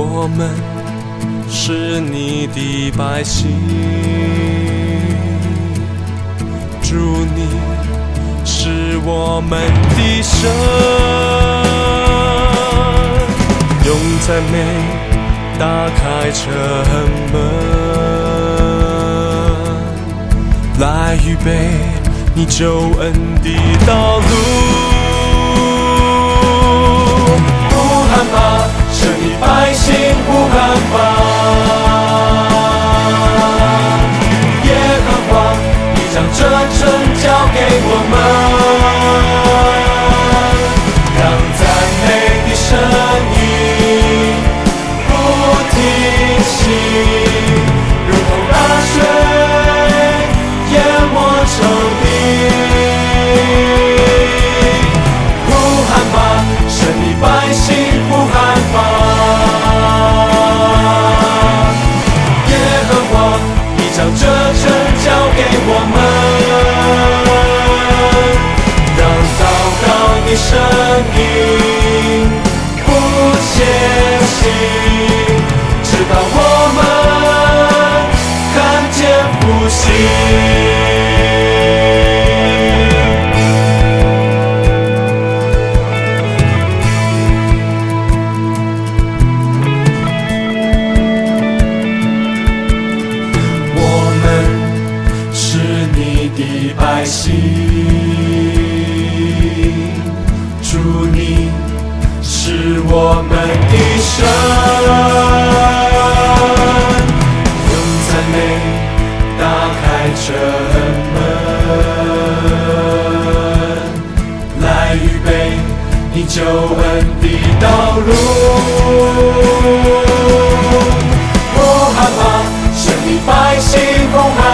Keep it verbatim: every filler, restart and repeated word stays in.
我们是你的百姓，主你是我们的神，用赞美打开城门，来预备你救恩的道路。呼喊吧，神的百姓，呼喊吧，耶和华，你将这城交给我们，让赞美的声音不停息，如同大水淹没城壁。呼喊吧，神的百姓，呼喊吧，耶和华，你将这城交给我们，让祷告的声音不歇息，直到我们看见复兴。百姓，主你是我们的神，用赞美打开城门，来预备你救恩的道路。呼喊吧，神的百姓，呼喊